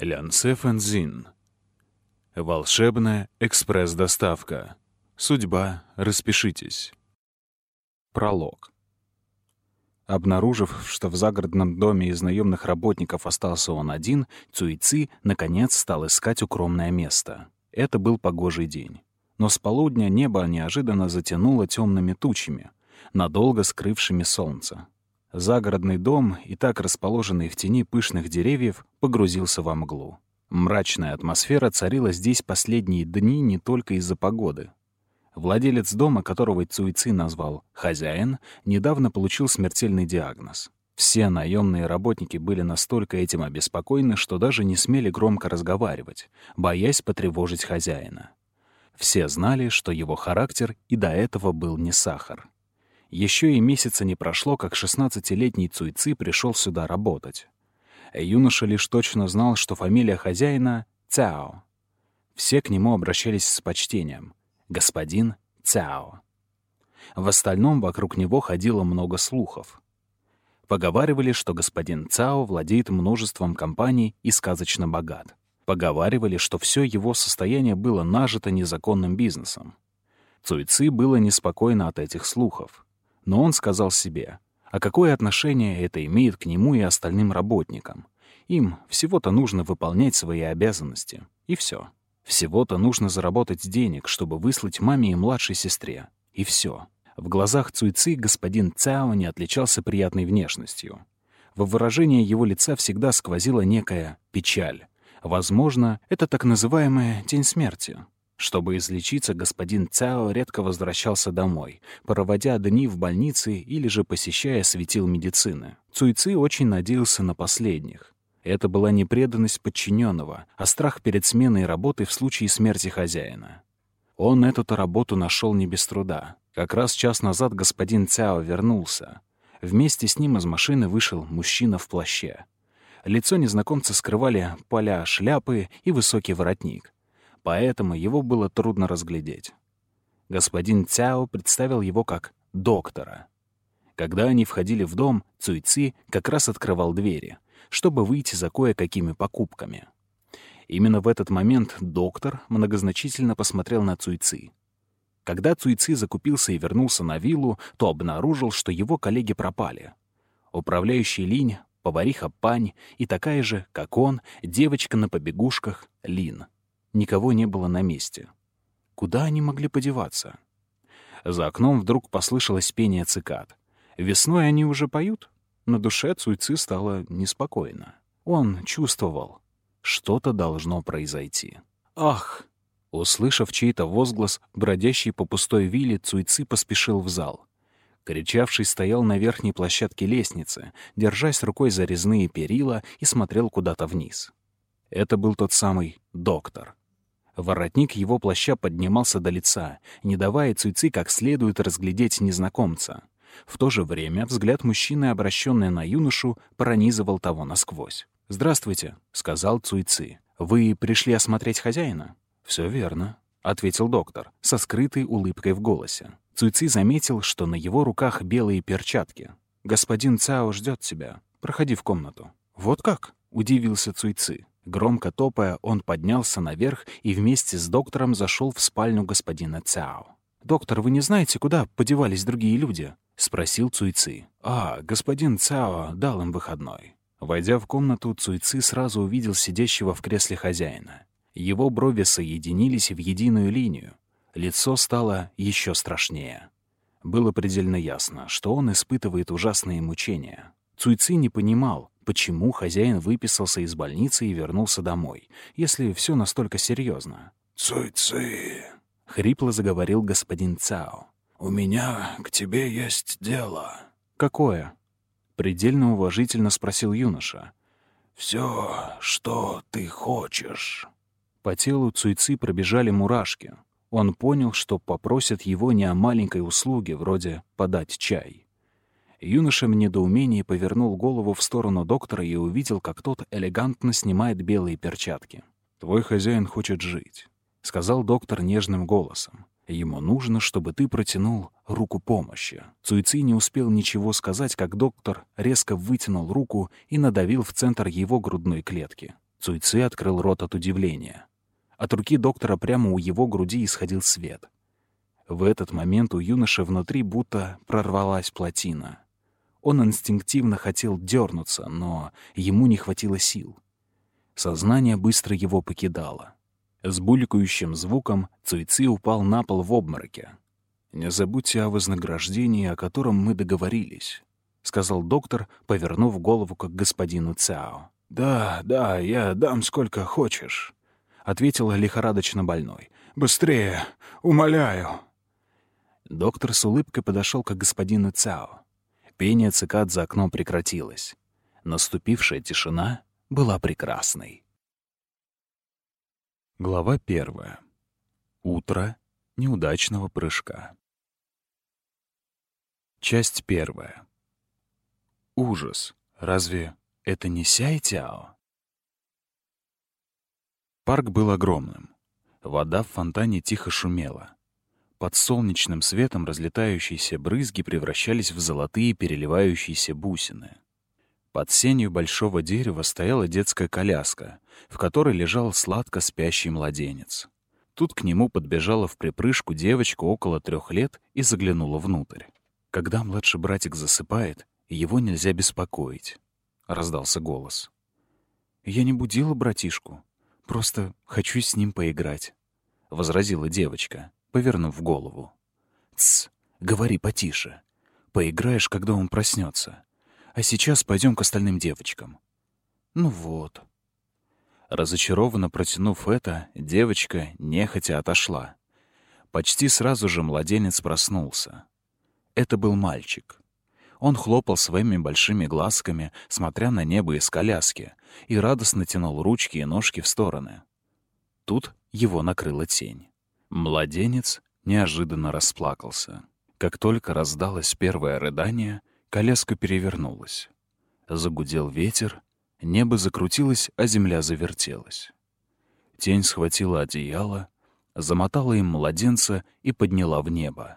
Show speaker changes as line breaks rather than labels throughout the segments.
Лянце Фэнзин. Волшебная экспресс-доставка. Судьба, распишитесь. Пролог. Обнаружив, что в загородном доме из наемных работников остался он один, Цуйци наконец стал искать укромное место. Это был погожий день. Но с полудня небо неожиданно затянуло темными тучами, надолго скрывшими солнце. Загородный дом, и так расположенный в тени пышных деревьев, погрузился во мглу. Мрачная атмосфера царила здесь последние дни не только из-за погоды. Владелец дома, которого Цуйци назвал «хозяин», недавно получил смертельный диагноз. Все наемные работники были настолько этим обеспокоены, что даже не смели громко разговаривать, боясь потревожить хозяина. Все знали, что его характер и до этого был не сахар. Еще и месяца не прошло, как 16-летний Цуйци пришел сюда работать. Юноша лишь точно знал, что фамилия хозяина — Цяо. Все к нему обращались с почтением. Господин Цяо. В остальном вокруг него ходило много слухов. Поговаривали, что господин Цяо владеет множеством компаний и сказочно богат. Поговаривали, что все его состояние было нажито незаконным бизнесом. Цуйци было неспокойно от этих слухов. Но он сказал себе, а какое отношение это имеет к нему и остальным работникам? Им всего-то нужно выполнять свои обязанности. И все. Всего-то нужно заработать денег, чтобы выслать маме и младшей сестре. И все. В глазах Цуйци господин Цяо не отличался приятной внешностью. Во выражении его лица всегда сквозила некая печаль. Возможно, это так называемая тень смерти. Чтобы излечиться, господин Цяо редко возвращался домой, проводя дни в больнице или же посещая светил медицины. Цуйци очень надеялся на последних. Это была не преданность подчиненного, а страх перед сменой работы в случае смерти хозяина. Он эту-то работу нашел не без труда. Как раз час назад господин Цяо вернулся. Вместе с ним из машины вышел мужчина в плаще. Лицо незнакомца скрывали поля шляпы и высокий воротник. Поэтому его было трудно разглядеть. Господин Цяо представил его как доктора. Когда они входили в дом, Цуйци как раз открывал двери, чтобы выйти за кое-какими покупками. Именно в этот момент доктор многозначительно посмотрел на Цуйци. Когда Цуйци закупился и вернулся на виллу, то обнаружил, что его коллеги пропали. Управляющий Линь, повариха Пань и такая же, как он, девочка на побегушках Лин. Никого не было на месте. Куда они могли подеваться? За окном вдруг послышалось пение цикад. Весной они уже поют? На душе Цуйци стало неспокойно. Он чувствовал, что-то должно произойти. «Ах!» Услышав чей-то возглас, бродящий по пустой вилле, Цуйци поспешил в зал. Кричавший стоял на верхней площадке лестницы, держась рукой за резные перила и смотрел куда-то вниз. Это был тот самый доктор. Воротник его плаща поднимался до лица, не давая Цуйци как следует разглядеть незнакомца. В то же время взгляд мужчины, обращенный на юношу, пронизывал того насквозь. «Здравствуйте», — сказал Цуйци. «Вы пришли осмотреть хозяина?» «Все верно», — ответил доктор, со скрытой улыбкой в голосе. Цуйци заметил, что на его руках белые перчатки. «Господин Цяо ждет тебя. Проходи в комнату». «Вот как?» — удивился Цуйци. Громко топая, он поднялся наверх и вместе с доктором зашел в спальню господина Цяо. «Доктор, вы не знаете, куда подевались другие люди?» — спросил Цуйци. Господин Цяо дал им выходной». Войдя в комнату, Цуйци сразу увидел сидящего в кресле хозяина. Его брови соединились в единую линию. Лицо стало еще страшнее. Было предельно ясно, что он испытывает ужасные мучения. Цуйци не понимал, почему хозяин выписался из больницы и вернулся домой, если все настолько серьезно.
«Цуйци»,
— хрипло заговорил господин Цяо,
— «у меня к тебе есть дело».
«Какое?» — предельно уважительно спросил юноша.
«Все, что ты хочешь».
По телу Цуйци пробежали мурашки. Он понял, что попросят его не о маленькой услуге, вроде подать чай. Юноша в недоумении повернул голову в сторону доктора и увидел, как тот элегантно снимает белые перчатки. «Твой хозяин хочет жить», — сказал доктор нежным голосом. «Ему нужно, чтобы ты протянул руку помощи». Цуйци не успел ничего сказать, как доктор резко вытянул руку и надавил в центр его грудной клетки. Цуйци открыл рот от удивления. От руки доктора прямо у его груди исходил свет. В этот момент у юноши внутри будто прорвалась плотина. Он инстинктивно хотел дернуться, но ему не хватило сил. Сознание быстро его покидало. С булькающим звуком Цуйци упал на пол в обмороке. «Не забудьте о вознаграждении, о котором мы договорились», — сказал доктор, повернув голову к господину Цяо. «Да, я дам сколько хочешь», — ответил лихорадочно больной. «Быстрее, умоляю». Доктор с улыбкой подошел к господину Цяо. Пение цикад за окном прекратилось. Наступившая тишина была прекрасной. Глава 1. Утро неудачного прыжка. Часть 1. Ужас. Разве это не Сяйтяо? Парк был огромным. Вода в фонтане тихо шумела. Под солнечным светом разлетающиеся брызги превращались в золотые переливающиеся бусины. Под сенью большого дерева стояла детская коляска, в которой лежал сладко спящий младенец. Тут к нему подбежала в припрыжку девочка около 3 лет и заглянула внутрь. «Когда младший братик засыпает, его нельзя беспокоить», — раздался голос. «Я не будила братишку, просто хочу с ним поиграть», — возразила девочка, повернув голову. «Тсс, говори потише. Поиграешь, когда он проснется. А сейчас пойдем к остальным девочкам». «Ну вот». Разочарованно протянув это, девочка нехотя отошла. Почти сразу же младенец проснулся. Это был мальчик. Он хлопал своими большими глазками, смотря на небо из коляски, и радостно тянул ручки и ножки в стороны. Тут его накрыла тень. Младенец неожиданно расплакался. Как только раздалось первое рыдание, коляска перевернулась. Загудел ветер, небо закрутилось, а земля завертелась. Тень схватила одеяло, замотала им младенца и подняла в небо.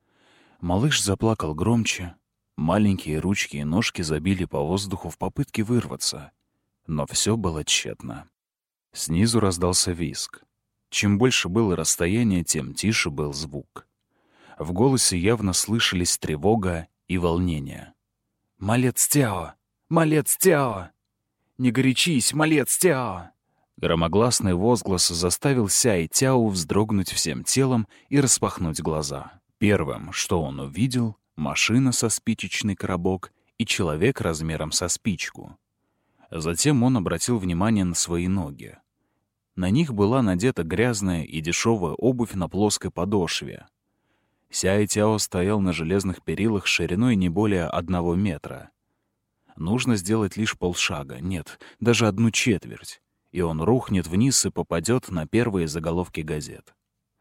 Малыш заплакал громче, маленькие ручки и ножки забили по воздуху в попытке вырваться, но все было тщетно. Снизу раздался визг. Чем больше было расстояние, тем тише был звук. В голосе явно слышались тревога и волнение. «Малец Тяо! Малец Тяо! Не горячись, малец Тяо!» Громогласный возглас заставил Сяй Тяо вздрогнуть всем телом и распахнуть глаза. Первым, что он увидел, машина со спичечный коробок и человек размером со спичку. Затем он обратил внимание на свои ноги. На них была надета грязная и дешевая обувь на плоской подошве. Сяй Тяо стоял на железных перилах шириной не более 1 метра. Нужно сделать лишь полшага, нет, даже 1/4, и он рухнет вниз и попадет на первые заголовки газет.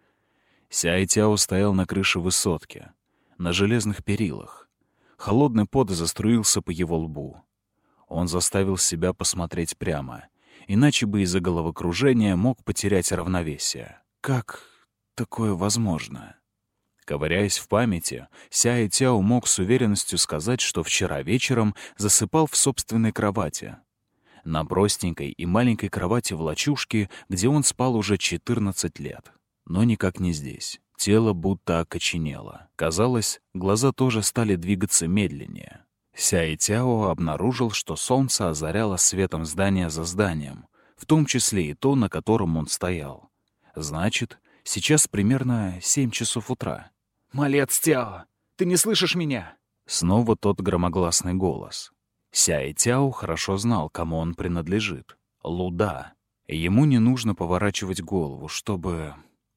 Сяй Тяо стоял на крыше высотки, на железных перилах. Холодный пот заструился по его лбу. Он заставил себя посмотреть прямо, иначе бы из-за головокружения мог потерять равновесие. Как такое возможно? Ковыряясь в памяти, Сяй Тяо мог с уверенностью сказать, что вчера вечером засыпал в собственной кровати. На простенькой и маленькой кровати в лачушке, где он спал уже 14 лет. Но никак не здесь. Тело будто окоченело. Казалось, глаза тоже стали двигаться медленнее. Сяй Тяо обнаружил, что солнце озаряло светом здание за зданием, в том числе и то, на котором он стоял. Значит, сейчас примерно 7 часов утра. «Малец Тяо, ты не слышишь меня?» Снова тот громогласный голос. Сяй Тяо хорошо знал, кому он принадлежит. Луда. Ему не нужно поворачивать голову, чтобы...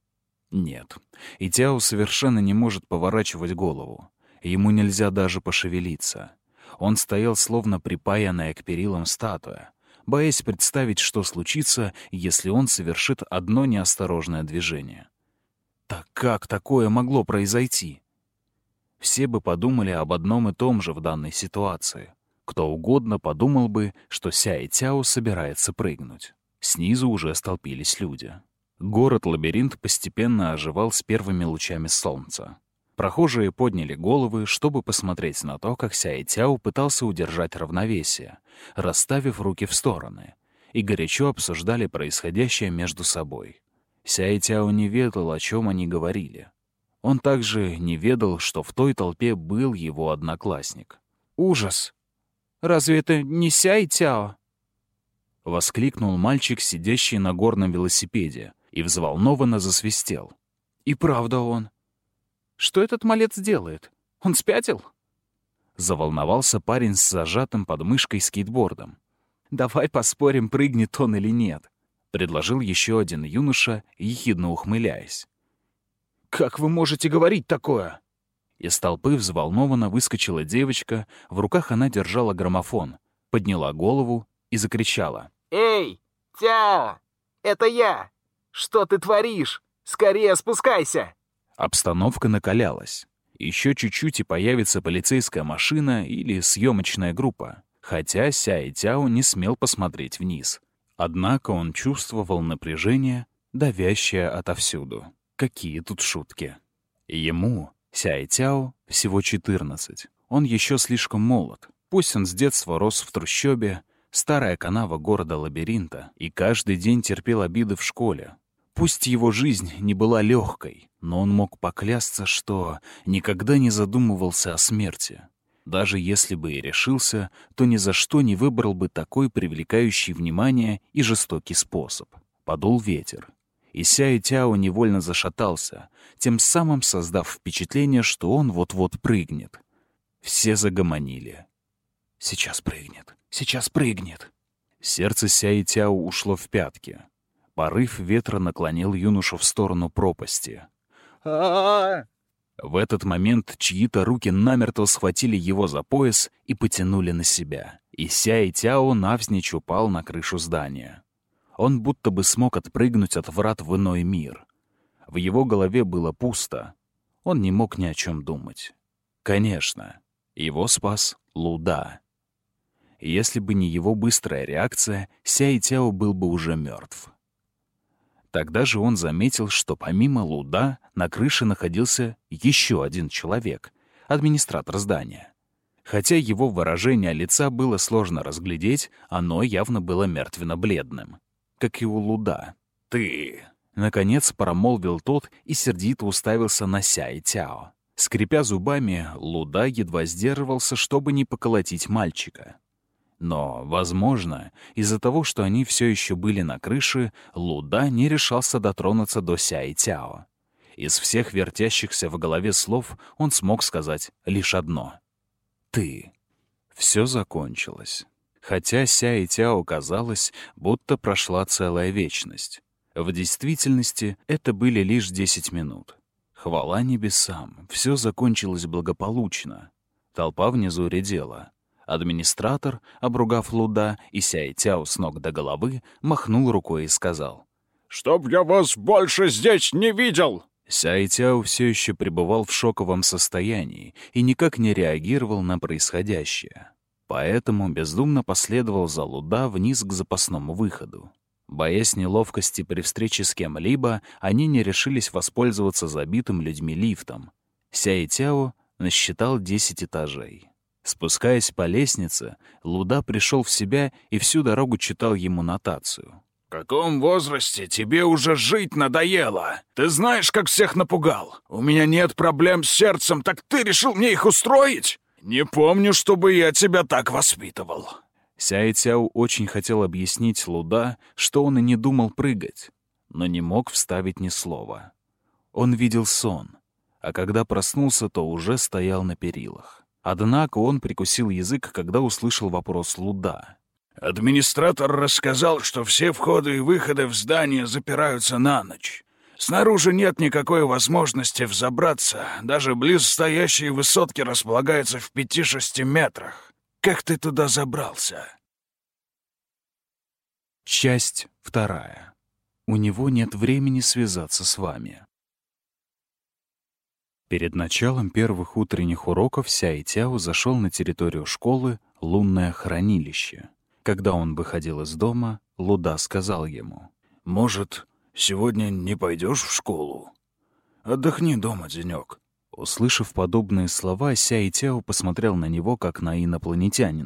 Нет, и Тяо совершенно не может поворачивать голову. Ему нельзя даже пошевелиться. Он стоял словно припаянная к перилам статуя, боясь представить, что случится, если он совершит одно неосторожное движение. Так как такое могло произойти? Все бы подумали об одном и том же в данной ситуации. Кто угодно подумал бы, что Сяй Тяо собирается прыгнуть. Снизу уже столпились люди. Город-лабиринт постепенно оживал с первыми лучами солнца. Прохожие подняли головы, чтобы посмотреть на то, как Сяй Тяо пытался удержать равновесие, расставив руки в стороны, и горячо обсуждали происходящее между собой. Сяй Тяо не ведал, о чем они говорили. Он также не ведал, что в той толпе был его одноклассник. «Ужас! Разве это не Сяй Тяо?» — воскликнул мальчик, сидящий на горном велосипеде, и взволнованно засвистел. «И правда он. Что этот малец делает? Он спятил?» Заволновался парень с зажатым под мышкой скейтбордом. «Давай поспорим, прыгнет он или нет», — предложил еще один юноша, ехидно ухмыляясь. «Как вы можете говорить такое?» Из толпы взволнованно выскочила девочка, в руках она держала граммофон, подняла голову и закричала.
«Эй, Тяо! Это я! Что ты творишь? Скорее спускайся!»
Обстановка накалялась. Еще чуть-чуть и появится полицейская машина или съемочная группа. Хотя Сяй Тяо не смел посмотреть вниз. Однако он чувствовал напряжение, давящее отовсюду. Какие тут шутки. Ему, Сяй Тяо, всего 14. Он еще слишком молод. Пусть он с детства рос в трущобе, старая канава города-лабиринта, и каждый день терпел обиды в школе. Пусть его жизнь не была легкой, но он мог поклясться, что никогда не задумывался о смерти. Даже если бы и решился, то ни за что не выбрал бы такой привлекающий внимание и жестокий способ. Подул ветер, и Сяй Тяо невольно зашатался, тем самым создав впечатление, что он вот-вот прыгнет. Все загомонили. «Сейчас прыгнет! Сейчас прыгнет!» Сердце Сяй Тяо ушло в пятки. Порыв ветра наклонил юношу в сторону пропасти. В этот момент чьи-то руки намертво схватили его за пояс и потянули на себя. И Сяй Тяо навзничь упал на крышу здания. Он будто бы смог отпрыгнуть от врат в иной мир. В его голове было пусто. Он не мог ни о чем думать. Конечно, его спас Луда. Если бы не его быстрая реакция, Сяй Тяо был бы уже мертв. Тогда же он заметил, что помимо Луда на крыше находился еще один человек, администратор здания. Хотя его выражение лица было сложно разглядеть, оно явно было мертвенно-бледным, как и у Луда. «Ты!» — наконец промолвил тот и сердито уставился на Сяй Тяо. Скрипя зубами, Луда едва сдерживался, чтобы не поколотить мальчика. Но, возможно, из-за того, что они все еще были на крыше, Луда не решался дотронуться до Сяй Тяо. Из всех вертящихся в голове слов он смог сказать лишь одно — «Ты». Все закончилось. Хотя Сяй Тяо казалось, будто прошла целая вечность. В действительности это были лишь 10 минут. Хвала небесам, все закончилось благополучно. Толпа внизу редела. Администратор, обругав Луда и Сяй Тяо с ног до головы, махнул рукой и сказал:
«Чтоб я вас больше здесь не видел!»
Сяй Тяо все еще пребывал в шоковом состоянии и никак не реагировал на происходящее. Поэтому бездумно последовал за Луда вниз к запасному выходу. Боясь неловкости при встрече с кем-либо, они не решились воспользоваться забитым людьми лифтом. Сяй Тяо насчитал 10 этажей. Спускаясь по лестнице, Луда пришел в себя и всю дорогу читал ему нотацию.
«В каком возрасте тебе уже жить надоело? Ты знаешь, как всех напугал? У меня нет проблем с сердцем, так ты решил мне их устроить? Не помню, чтобы я тебя так воспитывал».
Сяй Тяо очень хотел объяснить Луда, что он и не думал прыгать, но не мог вставить ни слова. Он видел сон, а когда проснулся, то уже стоял на перилах. Однако он прикусил язык, когда услышал вопрос Луда.
«Администратор рассказал, что все входы и выходы в здание запираются на ночь. Снаружи нет никакой возможности взобраться, даже близстоящие высотки располагаются в 5-6 метрах. Как ты туда забрался?»
Часть 2. У него нет времени связаться с вами. Перед началом первых утренних уроков Сяй Тяо зашел на территорию школы «Лунное хранилище». Когда он выходил из дома, Луда сказал ему:
«Может, сегодня не пойдешь в школу? Отдохни дома денек».
Услышав подобные слова, Сяй Тяо посмотрел на него, как на инопланетянина.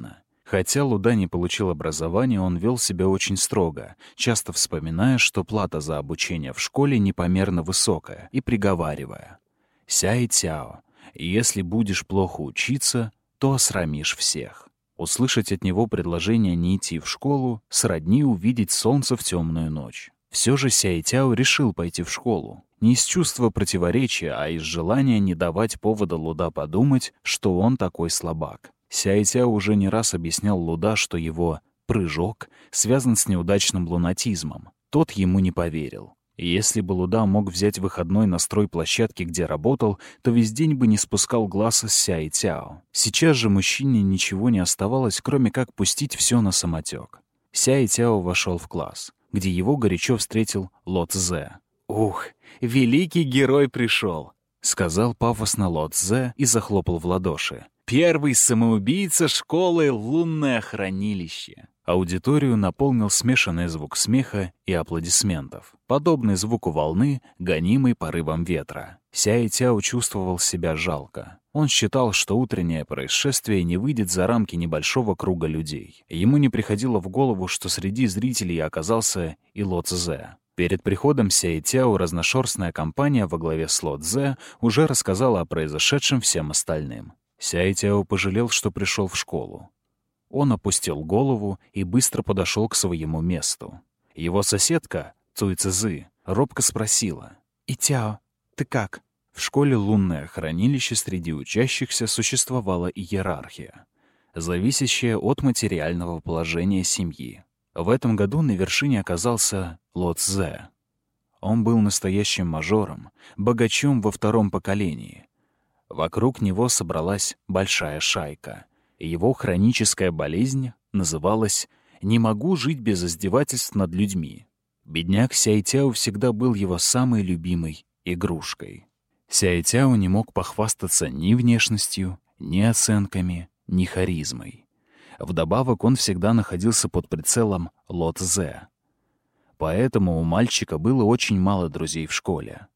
Хотя Луда не получил образования, он вел себя очень строго, часто вспоминая, что плата за обучение в школе непомерно высокая, и приговаривая: «Сяй-тяо, если будешь плохо учиться, то осрамишь всех». Услышать от него предложение не идти в школу сродни увидеть солнце в темную ночь. Все же Сяй-тяо решил пойти в школу. Не из чувства противоречия, а из желания не давать повода Луда подумать, что он такой слабак. Сяй-тяо уже не раз объяснял Луда, что его «прыжок» связан с неудачным лунатизмом. Тот ему не поверил. И если бы Луда мог взять выходной на стройплощадке, где работал, то весь день бы не спускал глаз с Сяй-тяо. Сейчас же мужчине ничего не оставалось, кроме как пустить все на самотек. Сяй-тяо вошел в класс, где его горячо встретил Ло Цзэ. «Ух, великий герой пришел!» — сказал пафосно Ло Цзэ и захлопал в ладоши. «Первый самоубийца школы — лунное хранилище!» Аудиторию наполнил смешанный звук смеха и аплодисментов, подобный звуку волны, гонимой порывом ветра. Сяй-тяо чувствовал себя жалко. Он считал, что утреннее происшествие не выйдет за рамки небольшого круга людей. Ему не приходило в голову, что среди зрителей оказался и Ло Цзэ. Перед приходом Сяй-тяо разношерстная компания во главе с Ло Цзэ уже рассказала о произошедшем всем остальным. Сяй-тяо пожалел, что пришел в школу. Он опустил голову и быстро подошел к своему месту. Его соседка, Цуй-цзы, робко спросила: «Итяо, ты как?» В школе «Лунное хранилище» среди учащихся существовала иерархия, зависящая от материального положения семьи. В этом году на вершине оказался Ло Цзэ. Он был настоящим мажором, богачом во втором поколении. Вокруг него собралась большая шайка. Его хроническая болезнь называлась «Не могу жить без издевательств над людьми». Бедняк Сяй-тяо всегда был его самой любимой игрушкой. Сяй-тяо не мог похвастаться ни внешностью, ни оценками, ни харизмой. Вдобавок он всегда находился под прицелом Ло Цзэ. Поэтому у мальчика было очень мало друзей в школе.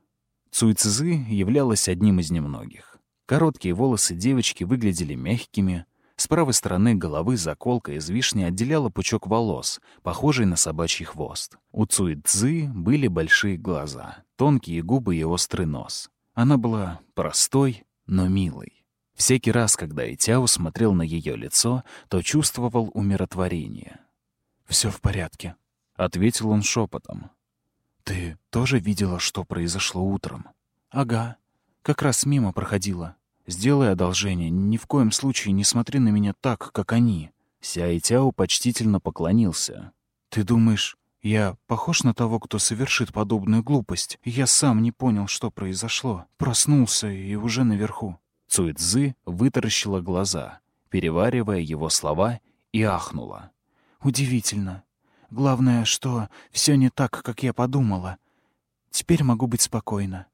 Цуй-цзы являлась одним из немногих. Короткие волосы девочки выглядели мягкими. С правой стороны головы заколка из вишни отделяла пучок волос, похожий на собачий хвост. У Цуй-цзы были большие глаза, тонкие губы и острый нос. Она была простой, но милой. Всякий раз, когда Итяо смотрел на ее лицо, то чувствовал умиротворение. «Все в порядке», — ответил он шепотом. «Ты тоже видела, что произошло утром?» «Ага, как раз мимо проходила. Сделай одолжение, ни в коем случае не смотри на меня так, как они». Сяй-тяо почтительно поклонился. «Ты думаешь, я похож на того, кто совершит подобную глупость? Я сам не понял, что произошло. Проснулся и уже наверху». Цуй-цзы вытаращила глаза, переваривая его слова, и ахнула. «Удивительно. Главное, что все не так, как я подумала. Теперь могу быть спокойна».